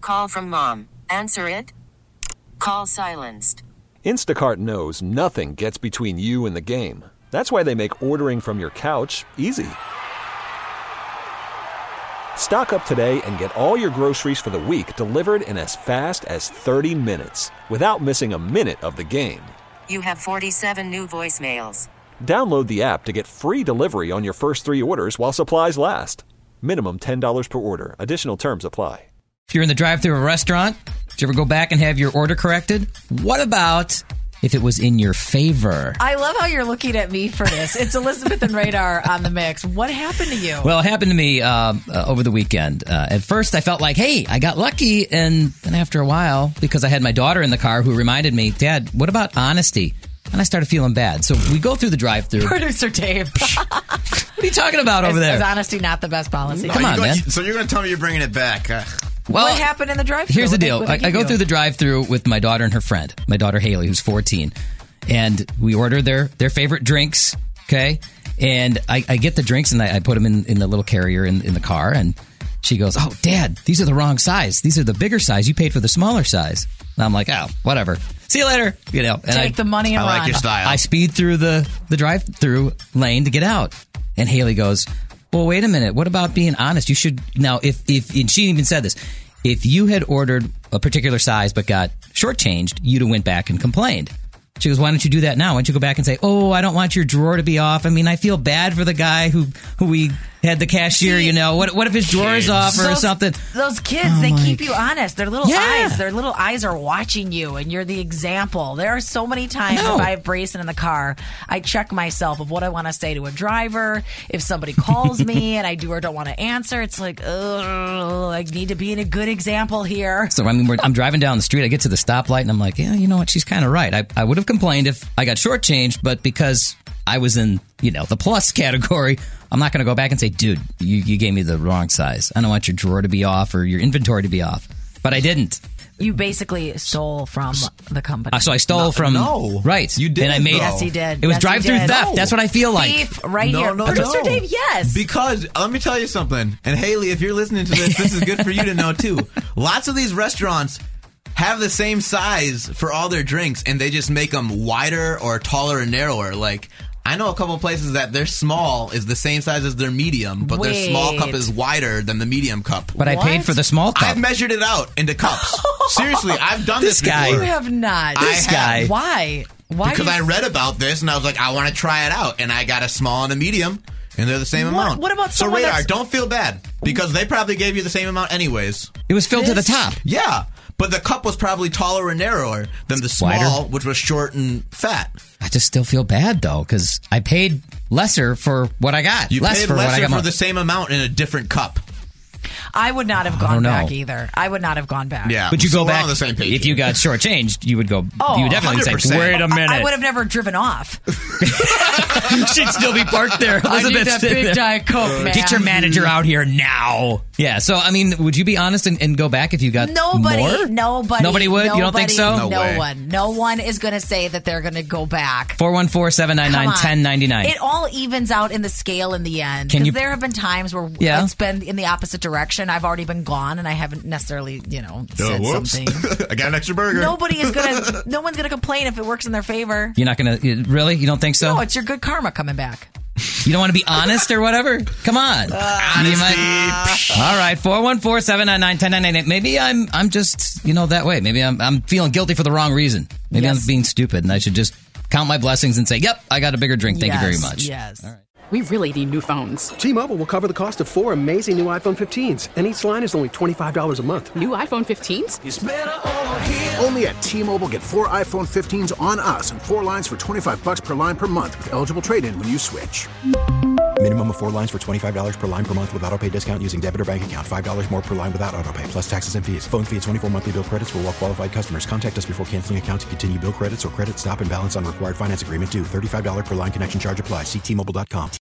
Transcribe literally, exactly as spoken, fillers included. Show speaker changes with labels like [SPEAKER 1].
[SPEAKER 1] call from mom. Answer it. Call silenced.
[SPEAKER 2] Instacart knows nothing gets between you and the game. That's why they make ordering from your couch easy. Stock up today and get all your groceries for the week delivered in as fast as thirty minutes without missing a minute of the game.
[SPEAKER 1] You have forty-seven new voicemails.
[SPEAKER 2] Download the app to get free delivery on your first three orders while supplies last. Minimum ten dollars per order. Additional terms apply.
[SPEAKER 3] If you're in the drive-thru of a restaurant, did you ever go back and have your order corrected? What about if it was in your favor?
[SPEAKER 4] I love how you're looking at me for this. It's Elizabeth and Radar on the mix. What happened to you?
[SPEAKER 3] Well, it happened to me uh, uh, over the weekend. Uh, at first, I felt like, hey, I got lucky. And then after a while, because I had my daughter in the car who reminded me, Dad, what about honesty? And I started feeling bad. So we go through the drive-thru.
[SPEAKER 4] Producer Dave.
[SPEAKER 3] What are you talking about over
[SPEAKER 4] is,
[SPEAKER 3] there?
[SPEAKER 4] Is honesty not the best policy?
[SPEAKER 3] Come on,
[SPEAKER 5] going,
[SPEAKER 3] man.
[SPEAKER 5] So you're going to tell me you're bringing it back. Uh,
[SPEAKER 3] Well,
[SPEAKER 4] what happened in the drive-thru?
[SPEAKER 3] Here's the
[SPEAKER 4] What
[SPEAKER 3] deal.
[SPEAKER 4] they- what they
[SPEAKER 3] I, I
[SPEAKER 4] give
[SPEAKER 3] go
[SPEAKER 4] you?
[SPEAKER 3] through the drive-thru with my daughter and her friend, my daughter Haley, who's fourteen. And we order their, their favorite drinks, okay? And I, I get the drinks and I, I put them in, in the little carrier in, in the car. And she goes, oh, Dad, these are the wrong size. These are the bigger size. You paid for the smaller size. And I'm like, oh, whatever. See you later. You know, and
[SPEAKER 4] Take
[SPEAKER 3] I,
[SPEAKER 4] the money and
[SPEAKER 5] I
[SPEAKER 4] run.
[SPEAKER 5] like your style.
[SPEAKER 3] I speed through the, the drive-through lane to get out. And Haley goes, well, wait a minute. What about being honest? You should now, if, if, and she even said this, if you had ordered a particular size but got shortchanged, you'd have went back and complained. She goes, why don't you do that now? Why don't you go back and say, oh, I don't want your drawer to be off. I mean, I feel bad for the guy who, who we had the cashier,
[SPEAKER 4] See,
[SPEAKER 3] you know. What what if his drawer is off or
[SPEAKER 4] those,
[SPEAKER 3] something?
[SPEAKER 4] Those kids,
[SPEAKER 3] Oh
[SPEAKER 4] they
[SPEAKER 3] my
[SPEAKER 4] keep you honest. Their little
[SPEAKER 3] Yeah.
[SPEAKER 4] eyes, their little eyes are watching you, and you're the example. There are so many times
[SPEAKER 3] No.
[SPEAKER 4] if I have Brayson in the car, I check myself of what I want to say to a driver. If somebody calls me and I do or don't want to answer, it's like, oh, I need to be in a good example here.
[SPEAKER 3] So I mean, we're, I'm driving down the street. I get to the stoplight, and I'm like, yeah, you know what? She's kind of right. I, I would have complained if I got shortchanged, but because I was in, you know, the plus category, I'm not going to go back and say, dude, you, you gave me the wrong size. I don't want your drawer to be off or your inventory to be off. But I didn't.
[SPEAKER 4] You basically stole from the company.
[SPEAKER 3] Uh, so I stole
[SPEAKER 5] No,
[SPEAKER 3] from
[SPEAKER 5] no.
[SPEAKER 3] right.
[SPEAKER 5] You did,
[SPEAKER 3] And I made
[SPEAKER 5] though.
[SPEAKER 4] Yes, he did.
[SPEAKER 3] It was
[SPEAKER 4] Yes, he
[SPEAKER 3] drive-through
[SPEAKER 4] did.
[SPEAKER 3] theft.
[SPEAKER 5] No.
[SPEAKER 3] That's what I feel like.
[SPEAKER 4] Thief right
[SPEAKER 5] No,
[SPEAKER 4] here.
[SPEAKER 5] no,
[SPEAKER 4] Producer
[SPEAKER 5] no.
[SPEAKER 4] Dave, yes.
[SPEAKER 5] Because let me tell you something. And Haley, if you're listening to this, this is good for you to know too. Lots of these restaurants have the same size for all their drinks, and they just make them wider or taller or narrower. Like, I know a couple of places that their small is the same size as their medium, but their small cup
[SPEAKER 4] Wait.
[SPEAKER 5] is wider than the medium cup.
[SPEAKER 3] But I
[SPEAKER 4] What?
[SPEAKER 3] paid for the small cup.
[SPEAKER 5] I've measured it out into cups. Seriously, I've done this,
[SPEAKER 3] This guy.
[SPEAKER 5] before.
[SPEAKER 4] You have not.
[SPEAKER 5] I
[SPEAKER 3] This
[SPEAKER 5] have.
[SPEAKER 3] guy.
[SPEAKER 4] Why? Why?
[SPEAKER 5] Because
[SPEAKER 4] do
[SPEAKER 5] I
[SPEAKER 4] you-
[SPEAKER 5] read about this and I was like, I want to try it out. And I got a small and a medium, and they're the same
[SPEAKER 4] What-
[SPEAKER 5] amount.
[SPEAKER 4] what about
[SPEAKER 5] So
[SPEAKER 4] someone
[SPEAKER 5] Radar,
[SPEAKER 4] that's-
[SPEAKER 5] don't feel bad, because they probably gave you the same amount anyways.
[SPEAKER 3] It was filled to the
[SPEAKER 4] This-
[SPEAKER 3] top.
[SPEAKER 5] Yeah, but the cup was probably taller or narrower than the small,
[SPEAKER 3] Wider.
[SPEAKER 5] which was short and fat.
[SPEAKER 3] I just still feel bad, though, because I paid lesser for what I got.
[SPEAKER 5] You
[SPEAKER 3] Less
[SPEAKER 5] paid
[SPEAKER 3] for what I
[SPEAKER 5] lesser
[SPEAKER 3] got.
[SPEAKER 5] for
[SPEAKER 3] more.
[SPEAKER 5] the same amount in a different cup.
[SPEAKER 4] I would not have
[SPEAKER 3] I
[SPEAKER 4] gone
[SPEAKER 3] don't know.
[SPEAKER 4] back either. I would not have gone back.
[SPEAKER 5] Yeah,
[SPEAKER 3] But you
[SPEAKER 5] so
[SPEAKER 3] go
[SPEAKER 5] we're
[SPEAKER 3] back
[SPEAKER 5] on the same page.
[SPEAKER 3] if you got shortchanged, you would go.
[SPEAKER 4] Oh,
[SPEAKER 3] you would definitely
[SPEAKER 5] one hundred
[SPEAKER 3] say,
[SPEAKER 5] percent.
[SPEAKER 3] "Wait a
[SPEAKER 4] I,
[SPEAKER 3] minute."
[SPEAKER 4] I would have never driven off.
[SPEAKER 3] She'd still be parked there.
[SPEAKER 4] I need
[SPEAKER 3] Elizabeth,
[SPEAKER 4] that
[SPEAKER 3] sit
[SPEAKER 4] big
[SPEAKER 3] there.
[SPEAKER 4] Diet Coke, man.
[SPEAKER 3] Get your manager out here now. Yeah. So I mean, would you be honest and, and go back if you got
[SPEAKER 4] Nobody,
[SPEAKER 3] more?
[SPEAKER 4] nobody,
[SPEAKER 3] Nobody would. You don't think so?
[SPEAKER 4] No,
[SPEAKER 5] No way.
[SPEAKER 4] one. No one is going to say that they're going to go back.
[SPEAKER 3] Four one four seven nine nine
[SPEAKER 4] Come on.
[SPEAKER 3] ten ninety nine.
[SPEAKER 4] It all evens out in the scale in the end.
[SPEAKER 3] Can
[SPEAKER 4] Because
[SPEAKER 3] you-
[SPEAKER 4] there have been times where
[SPEAKER 3] Yeah.
[SPEAKER 4] it's been in the opposite direction. I've already been gone, and I haven't necessarily, you know, said something.
[SPEAKER 5] I got an extra burger.
[SPEAKER 4] Nobody is gonna. No one's gonna complain if it works in their favor.
[SPEAKER 3] You're not gonna you- really? You don't think so?
[SPEAKER 4] No, it's your good karma coming back.
[SPEAKER 3] You don't want to be honest or whatever? Come on. You might- all right, four one four seven nine nine ten ninety-eight. Maybe I'm I'm just, you know, that way. Maybe I'm I'm feeling guilty for the wrong reason. Maybe
[SPEAKER 4] Yes.
[SPEAKER 3] I'm being stupid and I should just count my blessings and say, "Yep, I got a bigger drink. Thank you very
[SPEAKER 4] Yes,
[SPEAKER 3] much."
[SPEAKER 4] Yes.
[SPEAKER 3] All right.
[SPEAKER 6] We really need new phones.
[SPEAKER 7] T-Mobile will cover the cost of four amazing new iPhone fifteens, and each line is only twenty-five dollars a month.
[SPEAKER 6] New iPhone fifteens?
[SPEAKER 8] Only at T-Mobile, get four iPhone fifteens on us and four lines for twenty-five bucks per line per month with eligible trade-in when you switch.
[SPEAKER 9] Minimum of four lines for twenty-five dollars per line per month with autopay discount using debit or bank account. five dollars more per line without autopay, plus taxes and fees. Phone fee at twenty-four monthly bill credits for well-qualified customers. Contact us before canceling account to continue bill credits or credit stop and balance on required finance agreement due. thirty-five dollars per line connection charge applies. See T Mobile dot com.